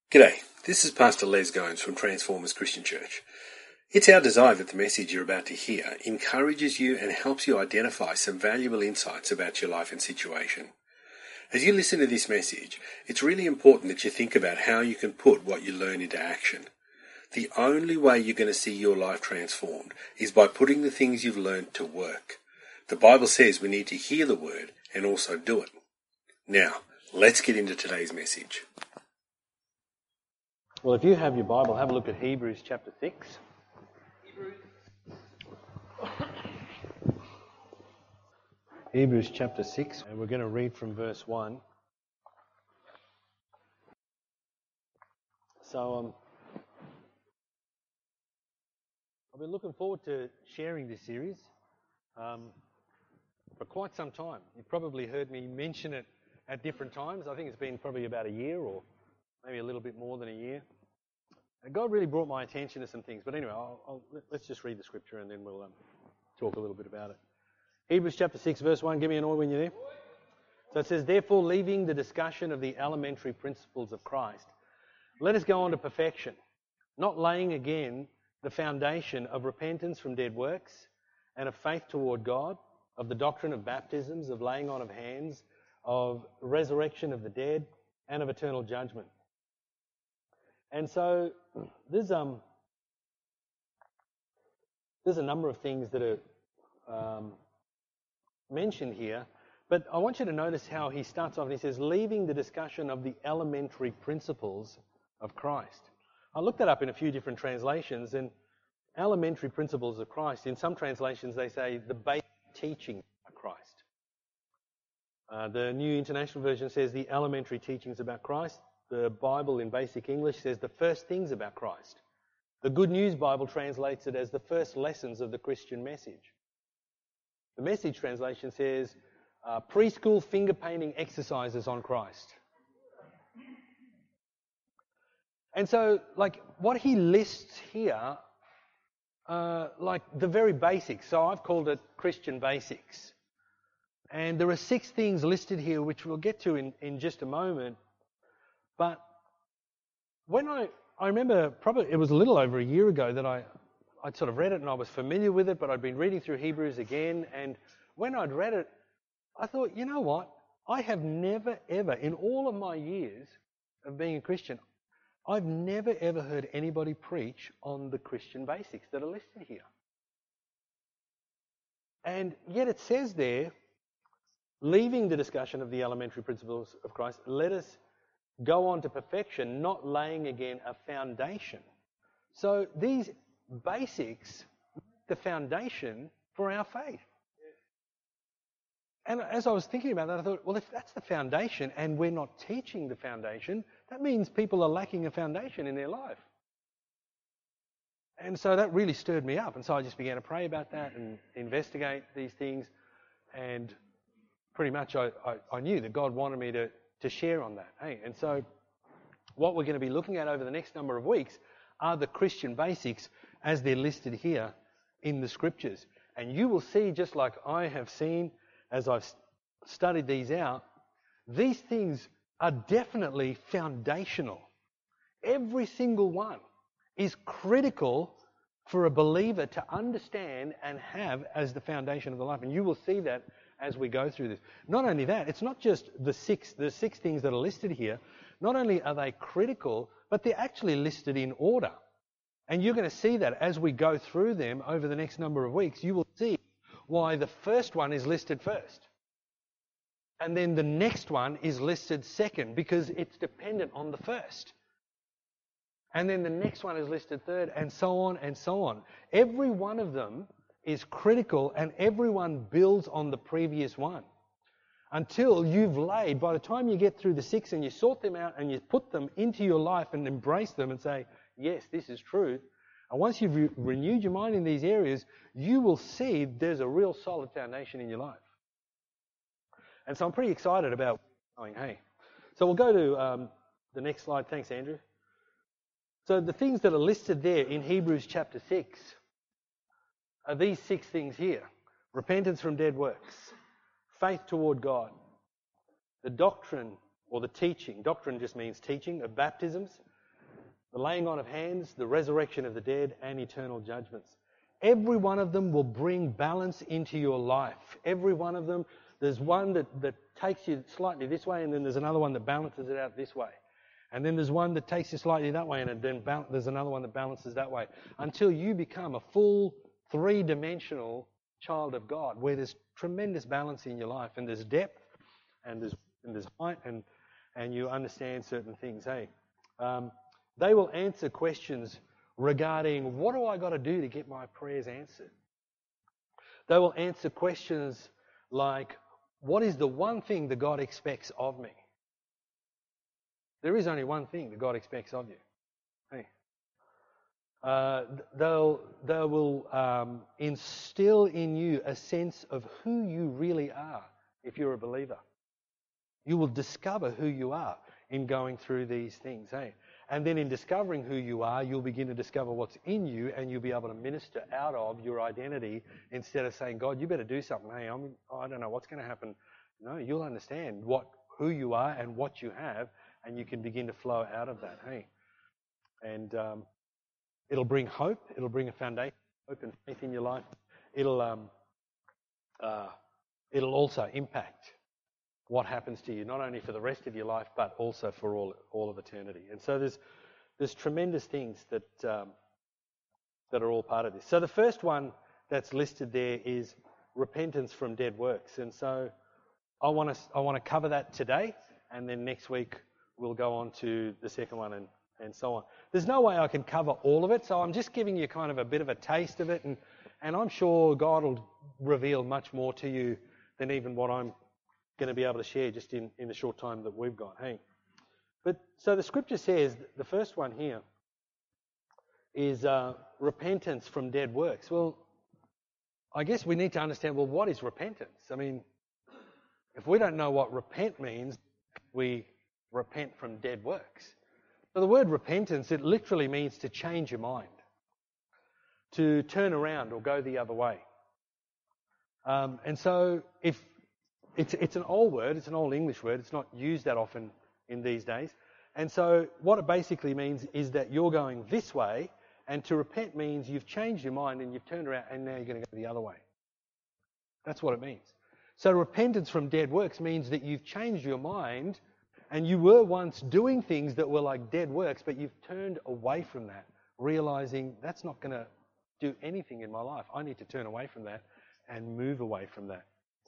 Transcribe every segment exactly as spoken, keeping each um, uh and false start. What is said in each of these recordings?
G'day, this is Pastor Les Gomes from Transformers Christian Church. It's our desire that the message you're about to hear encourages you and helps you identify some valuable insights about your life and situation. As you listen to this message, it's really important that you think about how you can put what you learn into action. The only way you're going to see your life transformed is by putting the things you've learned to work. The Bible says we need to hear the word and also do it. Now, let's get into today's message. Well, if you have your Bible, have a look at Hebrews chapter six. Hebrews chapter six, and we're going to read from verse one. So, um, I've been looking forward to sharing this series um, for quite some time. You've probably heard me mention it at different times. I think it's been probably about a year or maybe a little bit more than a year. And God really brought my attention to some things. But anyway, I'll, I'll, let's just read the scripture and then we'll um, talk a little bit about it. Hebrews chapter six, verse one. Give me an oi when you're there. So it says, "Therefore, leaving the discussion of the elementary principles of Christ, let us go on to perfection, not laying again the foundation of repentance from dead works and of faith toward God, of the doctrine of baptisms, of laying on of hands, of resurrection of the dead, and of eternal judgment." And so there's um there's a number of things that are um, mentioned here, but I want you to notice how he starts off and he says, leaving the discussion of the elementary principles of Christ. I looked that up in a few different translations, and elementary principles of Christ, in some translations they say the basic teaching of Christ. Uh, the New International Version says the elementary teachings about Christ. The Bible in Basic English says the first things about Christ. The Good News Bible translates it as the first lessons of the Christian message. The Message translation says uh, preschool finger painting exercises on Christ. And so, like, what he lists here, uh, like the very basics. So I've called it Christian basics. And there are six things listed here, which we'll get to in, in just a moment. But when I, I remember, probably it was a little over a year ago that I, I'd sort of read it and I was familiar with it, but I'd been reading through Hebrews again, and when I'd read it, I thought, you know what? I have never, ever, in all of my years of being a Christian, I've never, ever heard anybody preach on the Christian basics that are listed here. And yet it says there, leaving the discussion of the elementary principles of Christ, let us go on to perfection, not laying again a foundation. So these basics, the foundation for our faith. And as I was thinking about that, I thought, well, if that's the foundation and we're not teaching the foundation, that means people are lacking a foundation in their life. And so that really stirred me up. And so I just began to pray about that and investigate these things. And pretty much I, I, I knew that God wanted me to to share on that. Hey? And so what we're going to be looking at over the next number of weeks are the Christian basics as they're listed here in the scriptures. And you will see, just like I have seen as I've studied these out, these things are definitely foundational. Every single one is critical for a believer to understand and have as the foundation of the life. And you will see that as we go through this. Not only that, it's not just the six, the six things that are listed here. Not only are they critical, but they're actually listed in order. And you're going to see that as we go through them over the next number of weeks. You will see why the first one is listed first. And then the next one is listed second, because it's dependent on the first. And then the next one is listed third, and so on and so on. Every one of them is critical, and everyone builds on the previous one until you've laid, by the time you get through the six and you sort them out and you put them into your life and embrace them and say, yes, this is truth. And once you've re- renewed your mind in these areas, you will see there's a real solid foundation in your life. And so I'm pretty excited about going, hey. So we'll go to um, the next slide. Thanks, Andrew. So the things that are listed there in Hebrews chapter six are these six things here. Repentance from dead works, faith toward God, the doctrine or the teaching, doctrine just means teaching, of baptisms, the laying on of hands, the resurrection of the dead, and eternal judgments. Every one of them will bring balance into your life. Every one of them. There's one that, that takes you slightly this way, and then there's another one that balances it out this way. And then there's one that takes you slightly that way, and then ba- there's another one that balances that way. Until you become a full three-dimensional child of God, where there's tremendous balance in your life, and there's depth, and there's and there's height, and and you understand certain things. Hey, um, they will answer questions regarding what do I got to do to get my prayers answered. They will answer questions like, what is the one thing that God expects of me? There is only one thing that God expects of you. Hey. Uh, they'll, they will um, instill in you a sense of who you really are if you're a believer. You will discover who you are in going through these things. Hey? And then in discovering who you are, you'll begin to discover what's in you, and you'll be able to minister out of your identity instead of saying, God, you better do something. Hey, I'm, I don't know what's going to happen. No, you'll understand what who you are and what you have, and you can begin to flow out of that. Hey, and um, it'll bring hope. It'll bring a foundation, hope and faith in your life. It'll um, uh, it'll also impact what happens to you, not only for the rest of your life, but also for all all of eternity. And so there's there's tremendous things that um, that are all part of this. So the first one that's listed there is repentance from dead works. And so I want to I want to cover that today, and then next week we'll go on to the second one and, and so on. There's no way I can cover all of it, so I'm just giving you kind of a bit of a taste of it, and, and I'm sure God will reveal much more to you than even what I'm going to be able to share just in, in the short time that we've got. Hey, but so the scripture says, the first one here is uh, repentance from dead works. Well, I guess we need to understand, well, what is repentance? I mean, if we don't know what repent means, we repent from dead works. So the word repentance, it literally means to change your mind, to turn around or go the other way. Um, and so if it's, it's an old word, it's an old English word, it's not used that often in these days. And so what it basically means is that you're going this way, and to repent means you've changed your mind and you've turned around and now you're going to go the other way. That's what it means. So repentance from dead works means that you've changed your mind, and you were once doing things that were like dead works, but you've turned away from that, realizing that's not going to do anything in my life. I need to turn away from that and move away from that.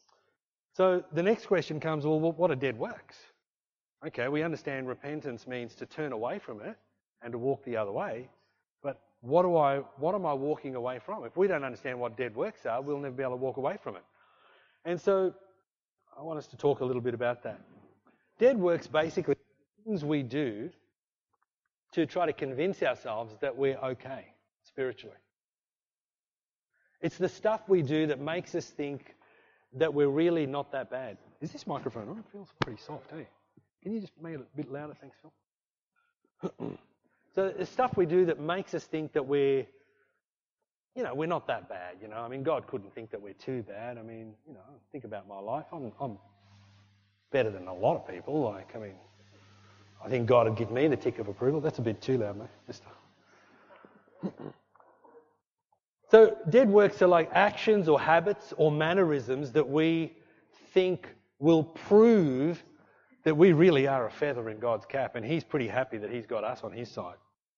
So the next question comes, well, what are dead works? Okay, we understand repentance means to turn away from it and to walk the other way, but what do I, what am I walking away from? If we don't understand what dead works are, we'll never be able to walk away from it. And so I want us to talk a little bit about that. Dead works basically are things we do to try to convince ourselves that we're okay spiritually. It's the stuff we do that makes us think that we're really not that bad. Is this microphone on? It feels pretty soft, eh? Can you just make it a bit louder? Thanks, Phil. So the stuff we do that makes us think that we're, you know, we're not that bad, you know. I mean, God couldn't think that we're too bad. I mean, you know, think about my life. I'm, I'm better than a lot of people. Like, I mean, I think God would give me the tick of approval. That's a bit too loud, mate. Just So dead works are like actions or habits or mannerisms that we think will prove that we really are a feather in God's cap, and He's pretty happy that He's got us on His side.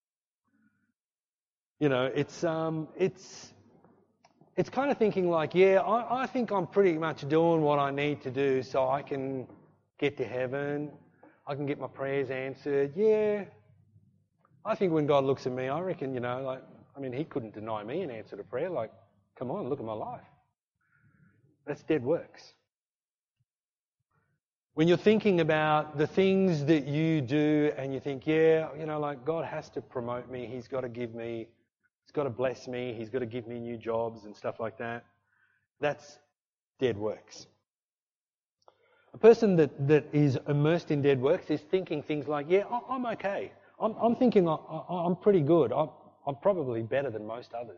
You know, it's um, it's it's kind of thinking like, yeah, I, I think I'm pretty much doing what I need to do so I can get to heaven. I can get my prayers answered. Yeah, I think when God looks at me, I reckon, you know, like, I mean, He couldn't deny me an answer to prayer. Like, come on, look at my life. That's dead works. When you're thinking about the things that you do and you think, yeah, you know, like God has to promote me. He's got to give me, He's got to bless me. He's got to give me new jobs and stuff like that. That's dead works. A person that, that is immersed in dead works is thinking things like, yeah, I'm okay. I'm, I'm thinking I'm pretty good. I'm, I'm probably better than most others.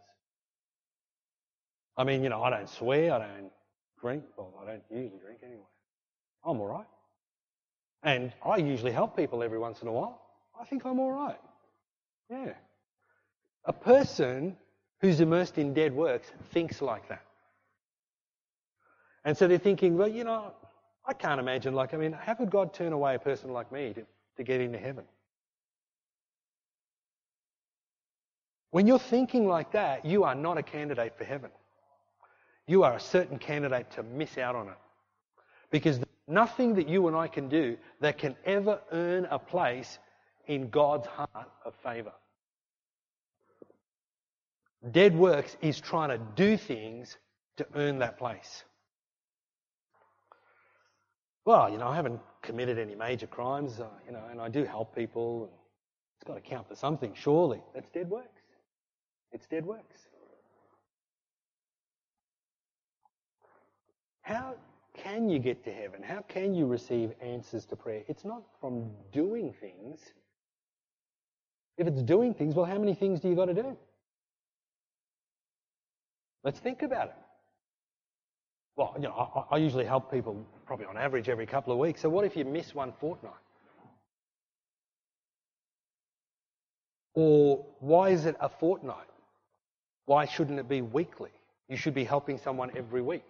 I mean, you know, I don't swear. I don't drink. Well, I don't usually drink anyway. I'm all right. And I usually help people every once in a while. I think I'm all right. Yeah. A person who's immersed in dead works thinks like that. And so they're thinking, well, you know, I can't imagine, like, I mean, how could God turn away a person like me to, to get into heaven? When you're thinking like that, you are not a candidate for heaven. You are a certain candidate to miss out on it. Because there's nothing that you and I can do that can ever earn a place in God's heart of favour. Dead works is trying to do things to earn that place. Well, you know, I haven't committed any major crimes, uh, you know, and I do help people. And it's got to count for something, surely. That's dead works. It's dead works. How can you get to heaven? How can you receive answers to prayer? It's not from doing things. If it's doing things, well, how many things do you got to do? Let's think about it. Well, you know, I, I usually help people probably on average every couple of weeks. So what if you miss one fortnight? Or why is it a fortnight? Why shouldn't it be weekly? You should be helping someone every week.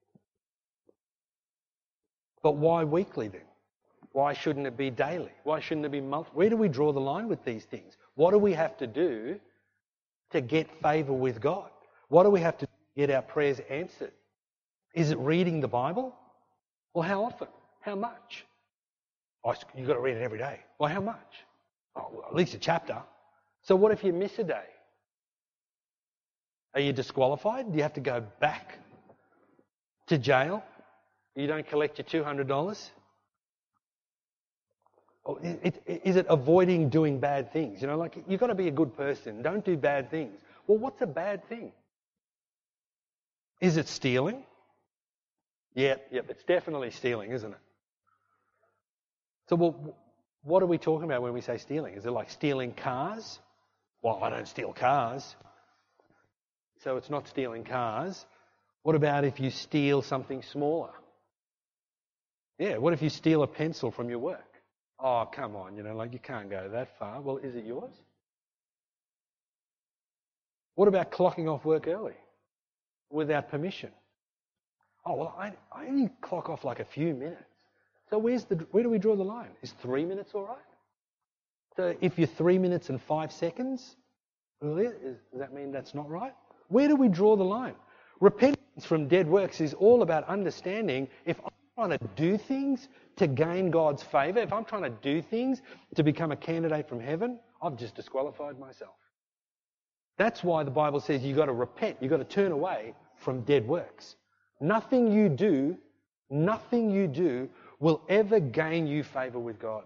But why weekly then? Why shouldn't it be daily? Why shouldn't it be monthly? Where do we draw the line with these things? What do we have to do to get favour with God? What do we have to do to get our prayers answered? Is it reading the Bible? Well, how often? How much? Oh, you've got to read it every day. Well, how much? Oh, well, at least a chapter. So what if you miss a day? Are you disqualified? Do you have to go back to jail? You don't collect your two hundred dollars? Or is it avoiding doing bad things? You know, like, you've got to be a good person. Don't do bad things. Well, what's a bad thing? Is it stealing? Yep, yep, it's definitely stealing, isn't it? So, well, what are we talking about when we say stealing? Is it like stealing cars? Well, I don't steal cars. So it's not stealing cars. What about if you steal something smaller? Yeah, what if you steal a pencil from your work? Oh, come on, you know, like, you can't go that far. Well, is it yours? What about clocking off work early without permission? Oh, well, I, I only clock off like a few minutes. So where's the, where do we draw the line? Is three minutes all right? So if you're three minutes and five seconds earlier, is, does that mean that's not right? Where do we draw the line? Repentance from dead works is all about understanding if I'm trying to do things to gain God's favour, if I'm trying to do things to become a candidate from heaven, I've just disqualified myself. That's why the Bible says you've got to repent, you've got to turn away from dead works. Nothing you do, nothing you do will ever gain you favour with God.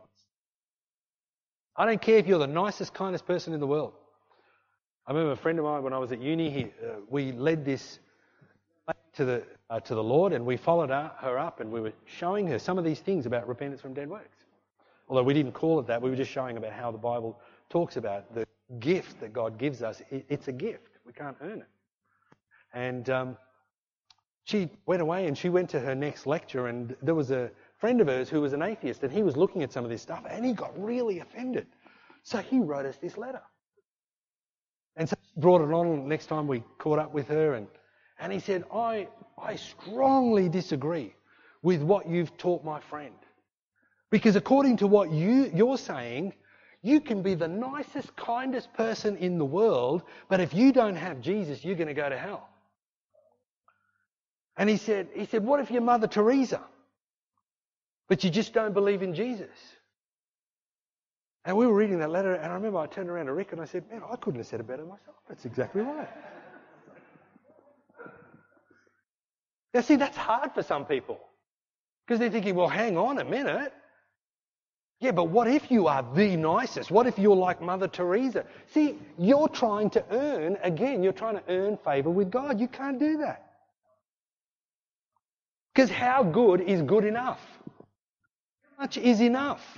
I don't care if you're the nicest, kindest person in the world. I remember a friend of mine when I was at uni, he, uh, we led this to the uh, to the Lord, and we followed her, her up, and we were showing her some of these things about repentance from dead works. Although we didn't call it that, we were just showing about how the Bible talks about the gift that God gives us. It, it's a gift. We can't earn it. And um, she went away and she went to her next lecture, and there was a friend of hers who was an atheist, and he was looking at some of this stuff, and he got really offended. So he wrote us this letter. And so she brought it on next time we caught up with her, and, and he said, I, I strongly disagree with what you've taught my friend. Because according to what you, you're saying, you can be the nicest, kindest person in the world, but if you don't have Jesus, you're going to go to hell. And he said, he said, what if you're Mother Teresa, but you just don't believe in Jesus? And we were reading that letter, and I remember I turned around to Rick and I said, man, I couldn't have said it better myself. That's exactly right. Now, see, that's hard for some people. Because they're thinking, well, hang on a minute. Yeah, but what if you are the nicest? What if you're like Mother Teresa? See, you're trying to earn, again, you're trying to earn favour with God. You can't do that. Because how good is good enough? How much is enough?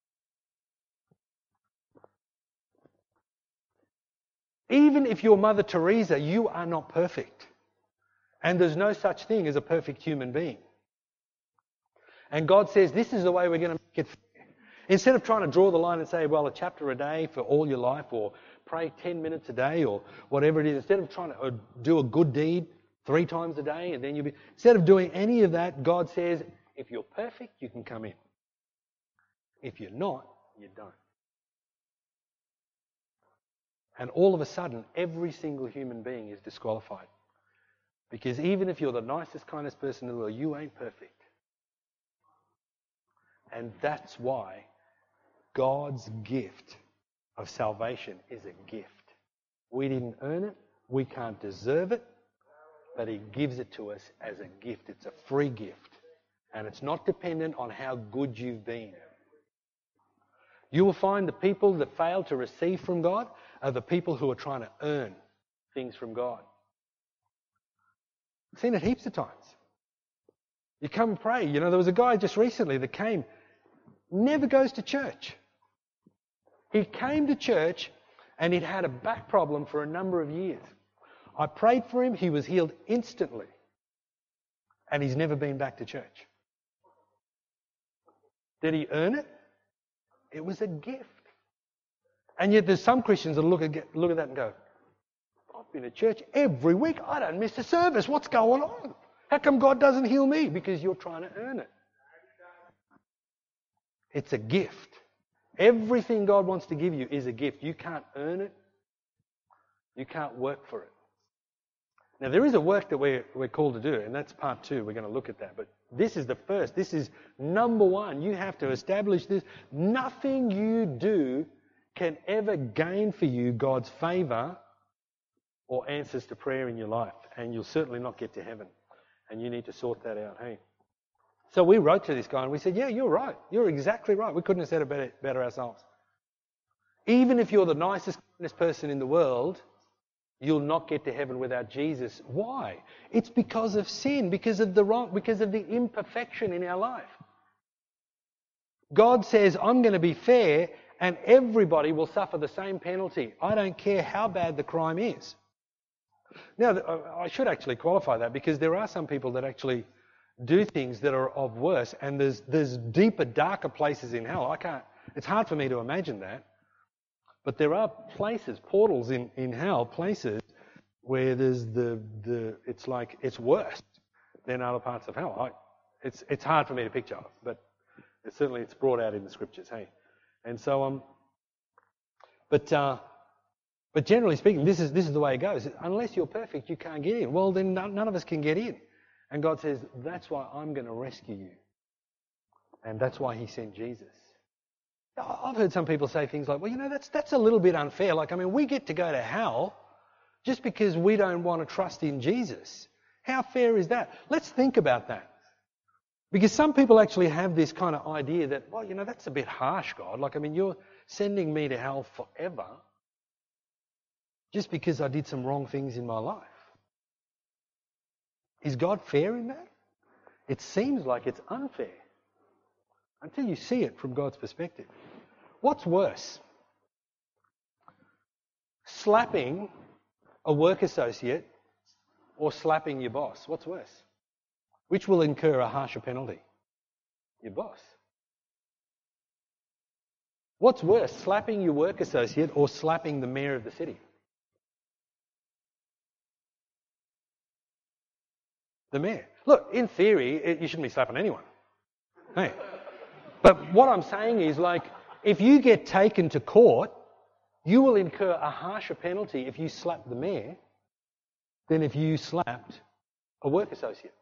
Even if you're Mother Teresa, you are not perfect. And there's no such thing as a perfect human being. And God says, this is the way we're going to make it fair. Instead of trying to draw the line and say, well, a chapter a day for all your life, or pray ten minutes a day, or whatever it is, instead of trying to do a good deed three times a day, and then you'll be, instead of doing any of that, God says, if you're perfect, you can come in. If you're not, you don't. And all of a sudden, every single human being is disqualified. Because even if you're the nicest, kindest person in the world, you ain't perfect. And that's why God's gift of salvation is a gift. We didn't earn it. We can't deserve it. But He gives it to us as a gift. It's a free gift. And it's not dependent on how good you've been. You will find the people that fail to receive from God are the people who are trying to earn things from God. I've seen it heaps of times. You come and pray. You know, there was a guy just recently that came, never goes to church. He came to church and he'd had a back problem for a number of years. I prayed for him. He was healed instantly. And he's never been back to church. Did he earn it? It was a gift. And yet there's some Christians that look at, look at that and go, I've been to church every week. I don't miss a service. What's going on? How come God doesn't heal me? Because you're trying to earn it. It's a gift. Everything God wants to give you is a gift. You can't earn it. You can't work for it. Now, there is a work that we're, we're called to do, and that's part two. We're going to look at that. But this is the first. This is number one. You have to establish this. Nothing you do can ever gain for you God's favour or answers to prayer in your life. And you'll certainly not get to heaven. And you need to sort that out, hey? So we wrote to this guy and we said, yeah, you're right. You're exactly right. We couldn't have said it better, better ourselves. Even if you're the nicest, kindest person in the world, you'll not get to heaven without Jesus. Why? It's because of sin, because of the wrong, because of the imperfection in our life. God says, I'm going to be fair and everybody will suffer the same penalty. I don't care how bad the crime is. Now, I should actually qualify that because there are some people that actually do things that are of worse, and there's there's deeper, darker places in hell. I can't, it's hard for me to imagine that. But there are places, portals in, in hell, places where there's the, the it's like, it's worse than other parts of hell. I, it's it's hard for me to picture, but it's certainly it's brought out in the scriptures, hey. And so, um, but uh, but generally speaking, this is this is the way it goes. Unless you're perfect, you can't get in. Well, then none, none of us can get in. And God says, that's why I'm going to rescue you. And that's why He sent Jesus. I've heard some people say things like, well, you know, that's that's a little bit unfair. Like, I mean, we get to go to hell just because we don't want to trust in Jesus. How fair is that? Let's think about that. Because some people actually have this kind of idea that, well, you know, that's a bit harsh, God. Like, I mean, you're sending me to hell forever just because I did some wrong things in my life. Is God fair in that? It seems like it's unfair until you see it from God's perspective. What's worse? Slapping a work associate or slapping your boss? What's worse? Which will incur a harsher penalty? Your boss. What's worse? Slapping your work associate or slapping the mayor of the city? The mayor. Look, in theory, it, you shouldn't be slapping anyone. Hey. But what I'm saying is, like, if you get taken to court, you will incur a harsher penalty if you slap the mayor than if you slapped a work associate.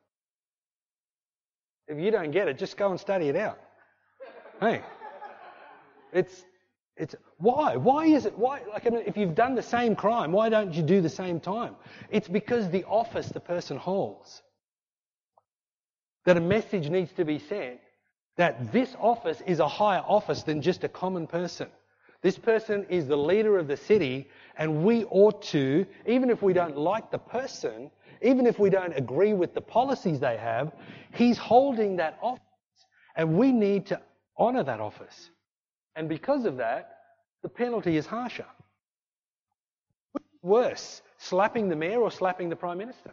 If you don't get it, just go and study it out. Hey. It's, it's, why? Why is it, why, like, I mean, if you've done the same crime, why don't you do the same time? It's because the office the person holds. That a message needs to be sent that this office is a higher office than just a common person. This person is the leader of the city, and we ought to, even if we don't like the person, even if we don't agree with the policies they have, he's holding that office, and we need to honour that office. And because of that, the penalty is harsher. What's worse, slapping the mayor or slapping the Prime Minister?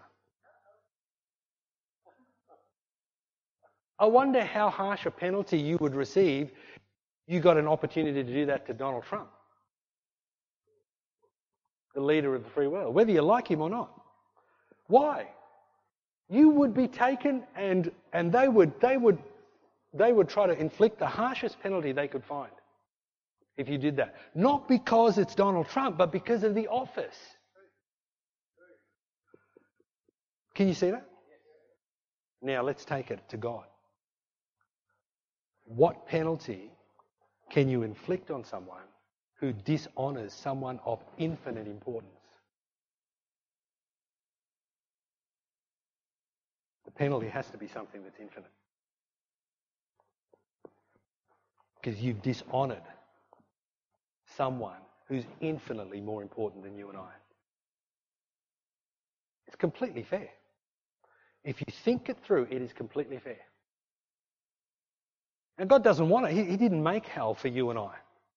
I wonder how harsh a penalty you would receive you got an opportunity to do that to Donald Trump, the leader of the free world, whether you like him or not. Why? You would be taken and and they would they would they would try to inflict the harshest penalty they could find if you did that. Not because it's Donald Trump, but because of the office. Can you see that? Now let's take it to God. What penalty can you inflict on someone who dishonours someone of infinite importance? The penalty has to be something that's infinite. Because you've dishonoured someone who's infinitely more important than you and I. It's completely fair. If you think it through, it is completely fair. And God doesn't want it. He, he didn't make hell for you and I.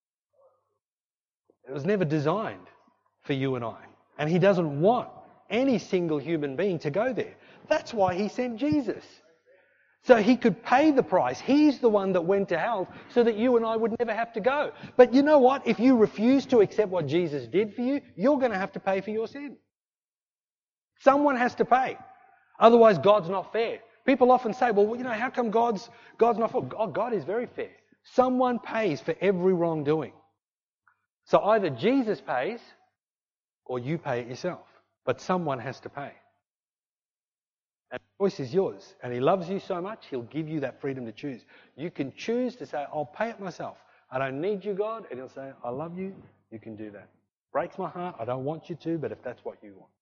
It was never designed for you and I. And He doesn't want any single human being to go there. That's why He sent Jesus. So He could pay the price. He's the one that went to hell so that you and I would never have to go. But you know what? If you refuse to accept what Jesus did for you, you're going to have to pay for your sin. Someone has to pay. Otherwise, God's not fair. People often say, well, you know, how come God's, God's not fair? Oh, God is very fair. Someone pays for every wrongdoing. So either Jesus pays or you pay it yourself. But someone has to pay. And the choice is yours. And He loves you so much, He'll give you that freedom to choose. You can choose to say, I'll pay it myself. I don't need you, God. And He'll say, I love you. You can do that. Breaks my heart. I don't want you to, but if that's what you want.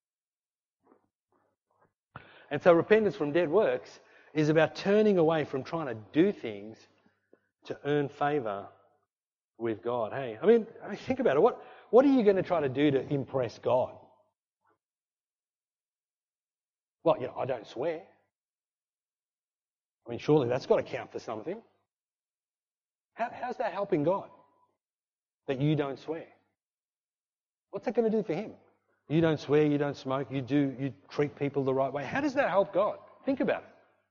And so repentance from dead works is about turning away from trying to do things to earn favour with God. Hey, I mean, I mean, think about it. What, what are you going to try to do to impress God? Well, you know, I don't swear. I mean, surely that's got to count for something. How, how's that helping God? That you don't swear. What's that going to do for Him? You don't swear, you don't smoke, you do, you treat people the right way. How does that help God? Think about it.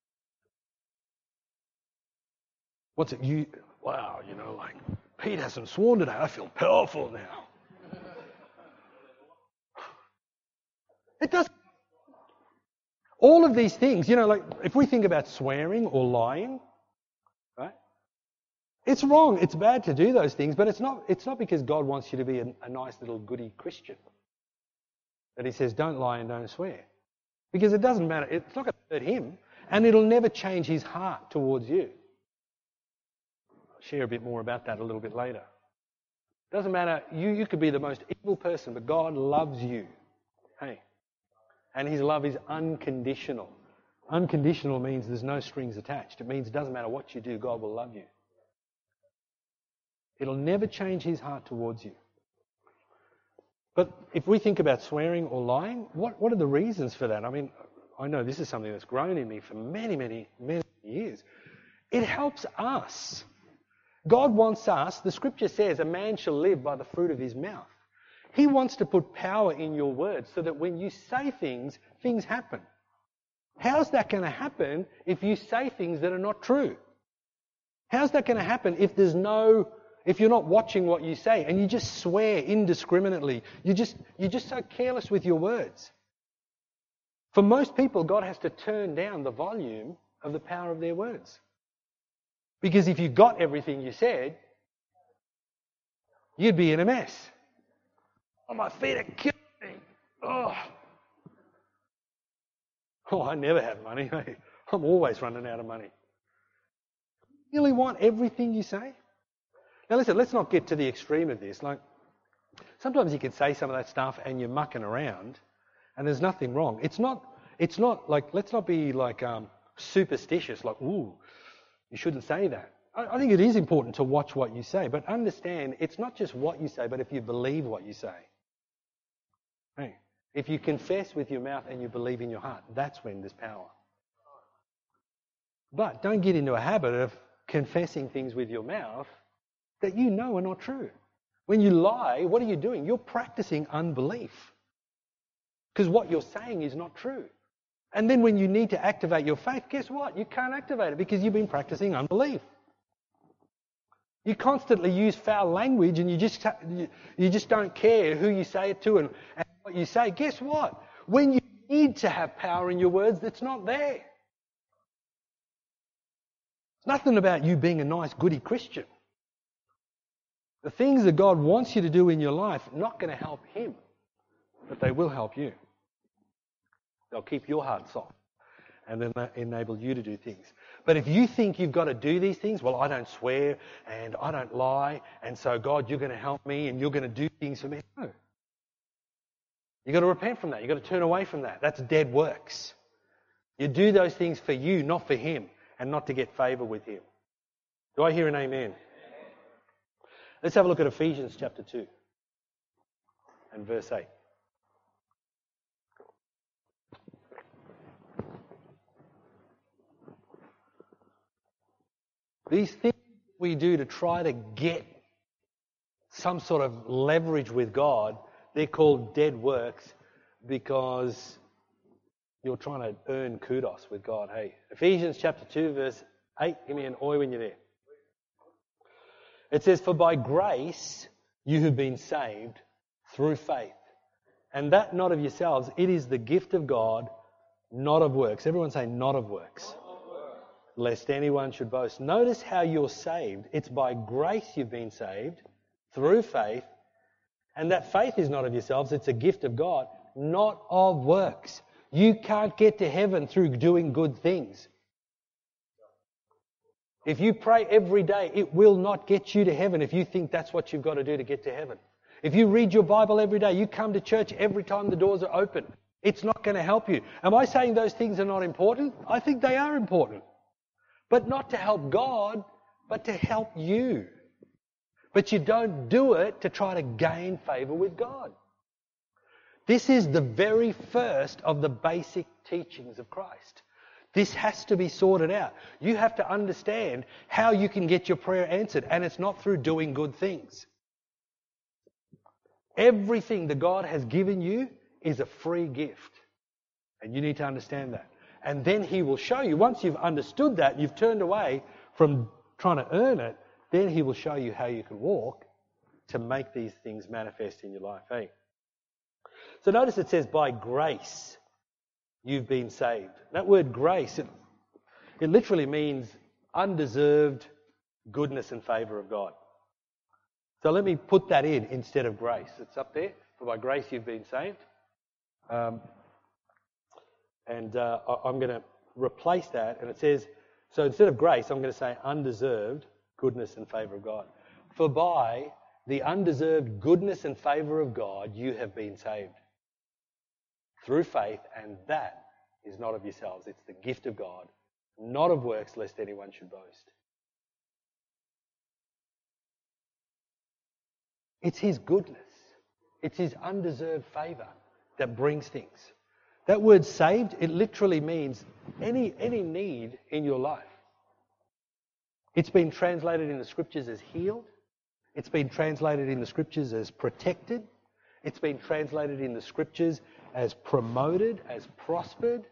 What's it? You, wow, you know, like, Pete hasn't sworn today. I feel powerful now. It does. All of these things, you know, like, if we think about swearing or lying, right? It's wrong. It's bad to do those things, but it's not, it's not because God wants you to be a, a nice little goody Christian. That He says, don't lie and don't swear. Because it doesn't matter. It's not going to hurt Him, and it'll never change His heart towards you. I'll share a bit more about that a little bit later. It doesn't matter. You, you could be the most evil person, but God loves you. Hey. And His love is unconditional. Unconditional means there's no strings attached. It means it doesn't matter what you do, God will love you. It'll never change His heart towards you. But if we think about swearing or lying, what, what are the reasons for that? I mean, I know this is something that's grown in me for many, many, many years. It helps us. God wants us, the Scripture says, a man shall live by the fruit of his mouth. He wants to put power in your words so that when you say things, things happen. How's that going to happen if you say things that are not true? How's that going to happen if there's no... If you're not watching what you say and you just swear indiscriminately, you just, you're just so careless with your words. For most people, God has to turn down the volume of the power of their words. Because if you got everything you said, you'd be in a mess. Oh, my feet are killing me. Oh, oh I never have money. I'm always running out of money. You really want everything you say? Now listen, let's not get to the extreme of this. Like, sometimes you can say some of that stuff and you're mucking around and there's nothing wrong. It's not, it's not like, let's not be like um, superstitious, like, ooh, you shouldn't say that. I, I think it is important to watch what you say, but understand it's not just what you say, but if you believe what you say. Hey, if you confess with your mouth and you believe in your heart, that's when there's power. But don't get into a habit of confessing things with your mouth that you know are not true. When you lie, what are you doing? You're practicing unbelief. Because what you're saying is not true. And then when you need to activate your faith, guess what? You can't activate it because you've been practicing unbelief. You constantly use foul language and you just you just don't care who you say it to and, and what you say. Guess what? When you need to have power in your words, it's not there. It's nothing about you being a nice, goody Christian. The things that God wants you to do in your life are not going to help Him, but they will help you. They'll keep your heart soft and then enable you to do things. But if you think you've got to do these things, well, I don't swear and I don't lie, and so God, you're going to help me and you're going to do things for me. No. You've got to repent from that. You've got to turn away from that. That's dead works. You do those things for you, not for Him, and not to get favour with Him. Do I hear an amen? Let's have a look at Ephesians chapter two and verse eight. These things we do to try to get some sort of leverage with God, they're called dead works because you're trying to earn kudos with God. Hey, Ephesians chapter two, verse eight. Give me an oi when you're there. It says, "For by grace you have been saved through faith, and that not of yourselves, it is the gift of God, not of works." Everyone say, "Not of works." Lest anyone should boast. Notice how you're saved. It's by grace you've been saved through faith, and that faith is not of yourselves, it's a gift of God, not of works. You can't get to heaven through doing good things. If you pray every day, it will not get you to heaven if you think that's what you've got to do to get to heaven. If you read your Bible every day, you come to church every time the doors are open, it's not going to help you. Am I saying those things are not important? I think they are important. But not to help God, but to help you. But you don't do it to try to gain favour with God. This is the very first of the basic teachings of Christ. This has to be sorted out. You have to understand how you can get your prayer answered, and it's not through doing good things. Everything that God has given you is a free gift, and you need to understand that. And then He will show you, once you've understood that, you've turned away from trying to earn it, then He will show you how you can walk to make these things manifest in your life. Hey? So notice it says, by grace you've been saved. That word grace, it, it literally means undeserved goodness and favour of God. So let me put that in instead of grace. It's up there. For by grace you've been saved. Um, and uh, I'm going to replace that. And it says, so instead of grace, I'm going to say undeserved goodness and favour of God. For by the undeserved goodness and favour of God, you have been saved through faith, and that is not of yourselves. It's the gift of God, not of works, lest anyone should boast. It's His goodness. It's His undeserved favour that brings things. That word saved, it literally means any, any need in your life. It's been translated in the Scriptures as healed. It's been translated in the Scriptures as protected. It's been translated in the Scriptures as promoted, as prospered.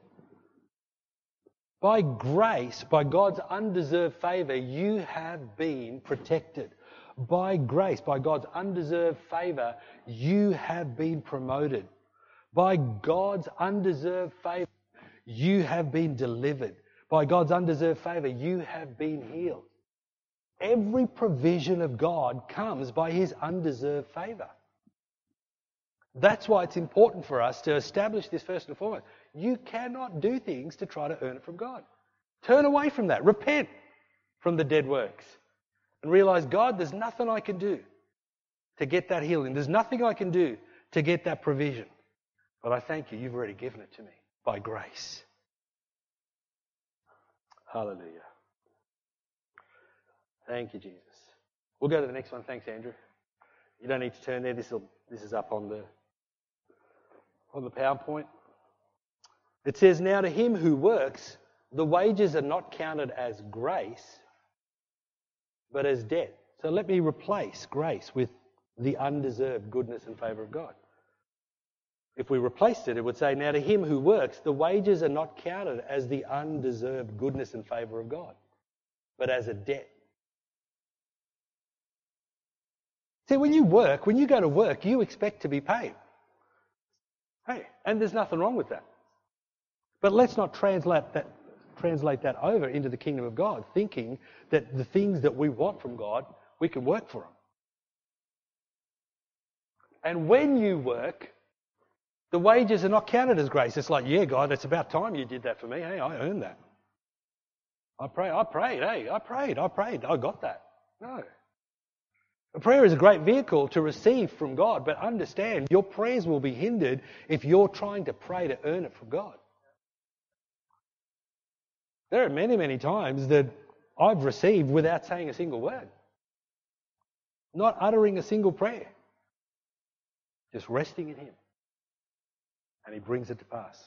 By grace, by God's undeserved favour, you have been protected. By grace, by God's undeserved favour, you have been promoted. By God's undeserved favour, you have been delivered. By God's undeserved favour, you have been healed. Every provision of God comes by His undeserved favour. That's why it's important for us to establish this first and foremost. You cannot do things to try to earn it from God. Turn away from that. Repent from the dead works. And realise, God, there's nothing I can do to get that healing. There's nothing I can do to get that provision. But I thank you, you've already given it to me by grace. Hallelujah. Thank you, Jesus. We'll go to the next one. Thanks, Andrew. You don't need to turn there. This will this is up on the on the PowerPoint. It says, now to him who works, the wages are not counted as grace, but as debt. So let me replace grace with the undeserved goodness and favour of God. If we replaced it, it would say, now to him who works, the wages are not counted as the undeserved goodness and favour of God, but as a debt. See, when you work, when you go to work, you expect to be paid. Hey, and there's nothing wrong with that. But let's not translate that, translate that over into the kingdom of God, thinking that the things that we want from God, we can work for them. And when you work, the wages are not counted as grace. It's like, yeah, God, it's about time you did that for me. Hey, I earned that. I prayed, I prayed, hey, I prayed, I prayed, I got that. No. A prayer is a great vehicle to receive from God, but understand your prayers will be hindered if you're trying to pray to earn it from God. There are many, many times that I've received without saying a single word. Not uttering a single prayer. Just resting in Him. And He brings it to pass.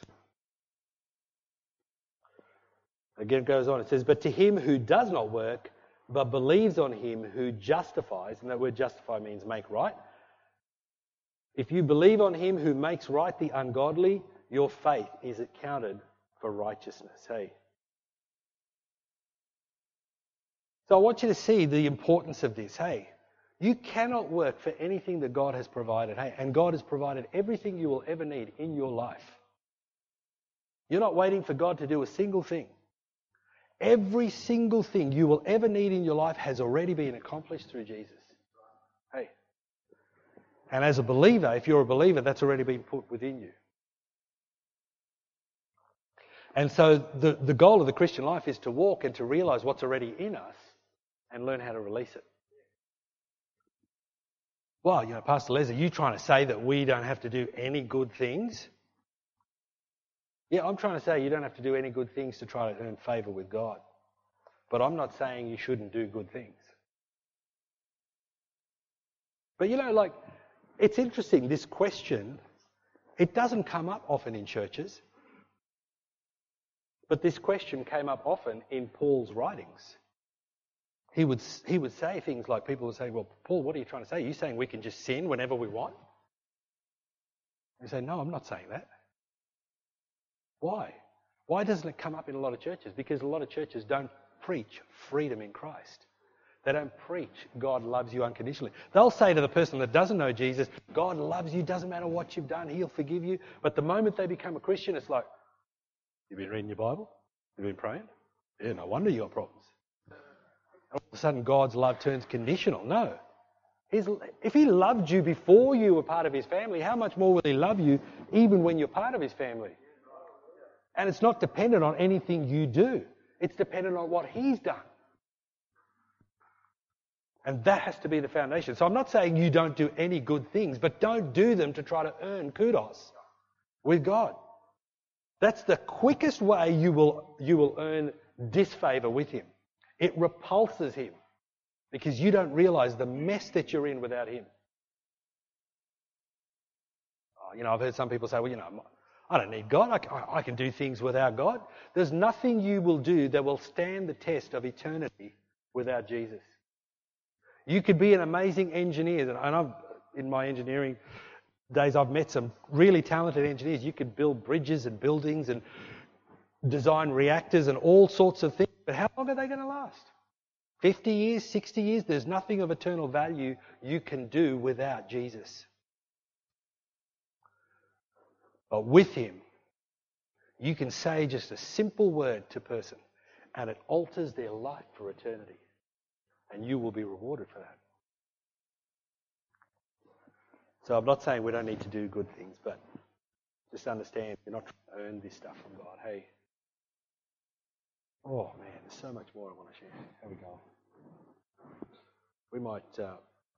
Again, it goes on. It says, but to him who does not work, but believes on Him who justifies, and that word justify means make right. If you believe on Him who makes right the ungodly, your faith is accounted for righteousness. Hey. So I want you to see the importance of this. Hey, you cannot work for anything that God has provided. Hey, and God has provided everything you will ever need in your life. You're not waiting for God to do a single thing. Every single thing you will ever need in your life has already been accomplished through Jesus. Hey. And as a believer, if you're a believer, that's already been put within you. And so the, the goal of the Christian life is to walk and to realize what's already in us and learn how to release it. Well, you know, Pastor Les, are you trying to say that we don't have to do any good things? Yeah, I'm trying to say you don't have to do any good things to try to earn favour with God. But I'm not saying you shouldn't do good things. But you know, like, it's interesting, this question, it doesn't come up often in churches. But this question came up often in Paul's writings. He would, he would say things like, people would say, well, Paul, what are you trying to say? Are you saying we can just sin whenever we want? You say, no, I'm not saying that. Why? Why doesn't it come up in a lot of churches? Because a lot of churches don't preach freedom in Christ. They don't preach God loves you unconditionally. They'll say to the person that doesn't know Jesus, God loves you, doesn't matter what you've done, He'll forgive you. But the moment they become a Christian, it's like, you've been reading your Bible? You've been praying? Yeah, no wonder you got problems. All of a sudden, God's love turns conditional. No. His, if He loved you before you were part of His family, how much more will He love you even when you're part of His family? And it's not dependent on anything you do. It's dependent on what He's done. And that has to be the foundation. So I'm not saying you don't do any good things, but don't do them to try to earn kudos with God. That's the quickest way you will, you will earn disfavour with Him. It repulses Him because you don't realise the mess that you're in without Him. Oh, you know, I've heard some people say, well, you know, I don't need God. I, I can do things without God. There's nothing you will do that will stand the test of eternity without Jesus. You could be an amazing engineer, and I've, in my engineering days, I've met some really talented engineers. You could build bridges and buildings and design reactors and all sorts of things. But how long are they going to last? fifty years, sixty years? There's nothing of eternal value you can do without Jesus. But with Him, you can say just a simple word to a person and it alters their life for eternity. And you will be rewarded for that. So I'm not saying we don't need to do good things, but just understand you're not trying to earn this stuff from God. Hey. Oh man, there's so much more I want to share. Here we go. We might, uh,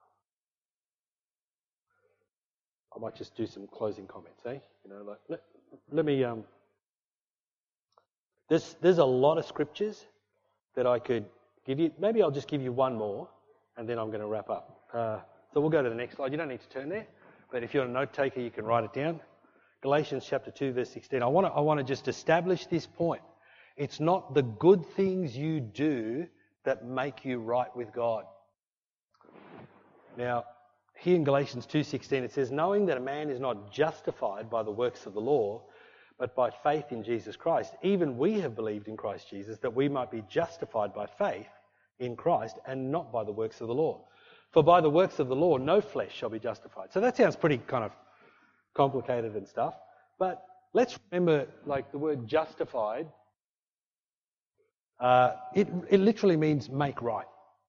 I might just do some closing comments, eh? You know, like let, let me. Um, there's there's a lot of scriptures that I could give you. Maybe I'll just give you one more, and then I'm going to wrap up. Uh, so we'll go to the next slide. You don't need to turn there, but if you're a note taker, you can write it down. Galatians chapter two, verse sixteen. I want to I want to just establish this point. It's not the good things you do that make you right with God. Now, here in Galatians two sixteen, it says, knowing that a man is not justified by the works of the law, but by faith in Jesus Christ, even we have believed in Christ Jesus, that we might be justified by faith in Christ and not by the works of the law. For by the works of the law, no flesh shall be justified. So that sounds pretty kind of complicated and stuff. But let's remember, like, the word justified, uh, it, it literally means make right.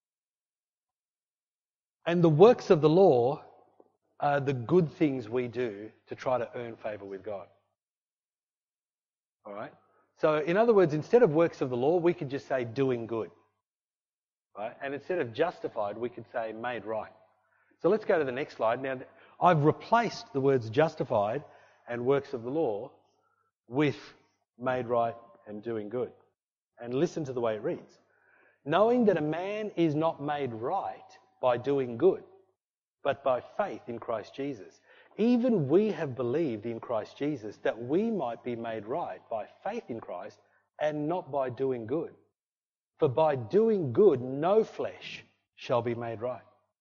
And the works of the law are the good things we do to try to earn favour with God. All right? So, in other words, instead of works of the law, we could just say doing good. Right? And instead of justified, we could say made right. So let's go to the next slide. Now, I've replaced the words justified and works of the law with made right and doing good. And listen to the way it reads. Knowing that a man is not made right by doing good, but by faith in Christ Jesus. Even we have believed in Christ Jesus that we might be made right by faith in Christ and not by doing good. For by doing good, no flesh shall be made right.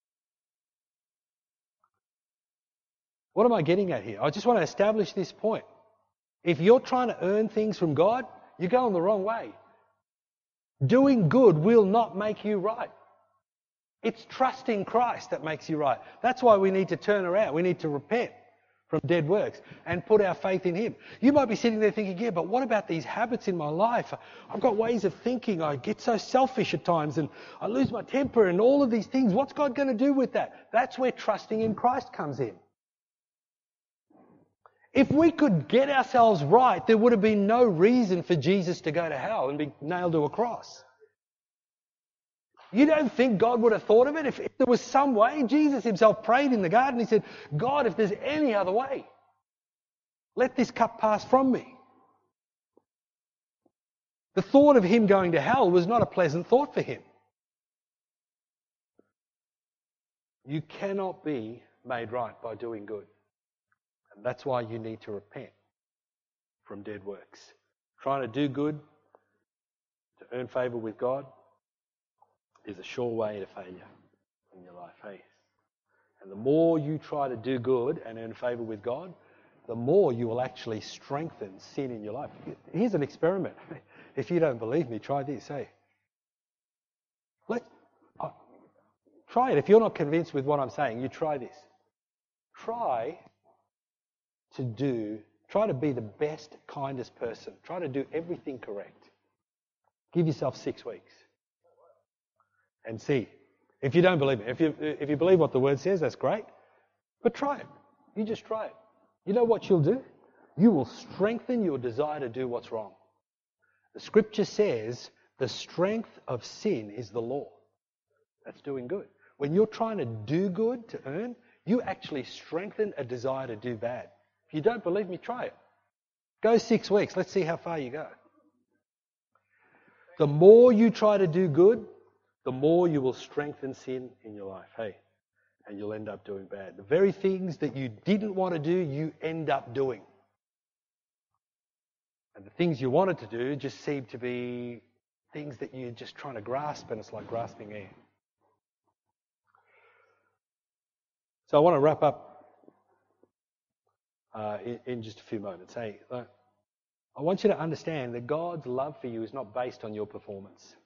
What am I getting at here? I just want to establish this point. If you're trying to earn things from God, you're going the wrong way. Doing good will not make you right. It's trusting Christ that makes you right. That's why we need to turn around. We need to repent from dead works and put our faith in Him. You might be sitting there thinking, yeah, but what about these habits in my life? I've got ways of thinking. I get so selfish at times and I lose my temper and all of these things. What's God going to do with that? That's where trusting in Christ comes in. If we could get ourselves right, there would have been no reason for Jesus to go to hell and be nailed to a cross. You don't think God would have thought of it? If, if there was some way, Jesus himself prayed in the garden. He said, God, if there's any other way, let this cup pass from me. The thought of him going to hell was not a pleasant thought for him. You cannot be made right by doing good. And that's why you need to repent from dead works. Trying to do good to earn favour with God is a sure way to failure in your life, hey? And the more you try to do good and earn favour with God, the more you will actually strengthen sin in your life. Here's an experiment. If you don't believe me, try this, hey? Let, uh, try it. If you're not convinced with what I'm saying, you try this. Try to do, try to be the best, kindest person. Try to do everything correct. Give yourself six weeks. And see. If you don't believe it, if you if you believe what the word says, that's great. But try it. You just try it. You know what you'll do? You will strengthen your desire to do what's wrong. The scripture says the strength of sin is the law. That's doing good. When you're trying to do good to earn, you actually strengthen a desire to do bad. If you don't believe me, try it. Go six weeks. Let's see how far you go. The more you try to do good, the more you will strengthen sin in your life, hey? And you'll end up doing bad. The very things that you didn't want to do, you end up doing. And the things you wanted to do just seem to be things that you're just trying to grasp, and it's like grasping air. So I want to wrap up uh, in, in just a few moments. Hey, uh, I want you to understand that God's love for you is not based on your performance.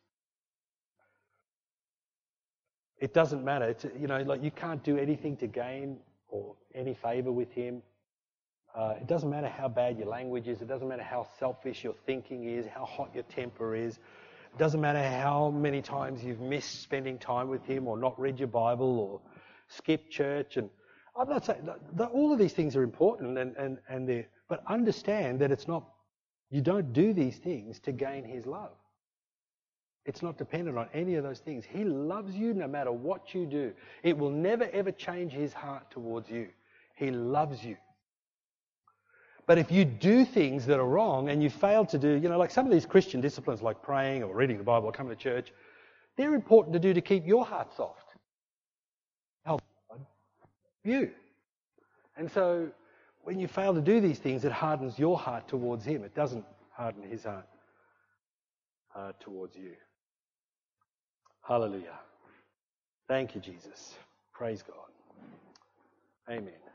It doesn't matter. It's, you know, like you can't do anything to gain or any favour with Him. Uh, it doesn't matter how bad your language is. It doesn't matter how selfish your thinking is, how hot your temper is. It doesn't matter how many times you've missed spending time with Him or not read your Bible or skipped church. And I'm not saying that, that all of these things are important, and and and they but understand that it's not. You don't do these things to gain His love. It's not dependent on any of those things. He loves you no matter what you do. It will never ever change His heart towards you. He loves you. But if you do things that are wrong and you fail to do, you know, like some of these Christian disciplines like praying or reading the Bible or coming to church, they're important to do to keep your heart soft. Help you. And so when you fail to do these things, it hardens your heart towards Him. It doesn't harden His heart uh, towards you. Hallelujah. Thank you, Jesus. Praise God. Amen.